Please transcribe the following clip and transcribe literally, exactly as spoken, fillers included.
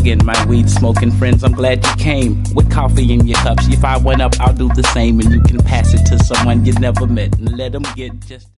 again, my weed smoking friends. I'm glad you came with coffee in your cups. If I went up, I'll do the same, and you can pass it to someone you never met and let them get just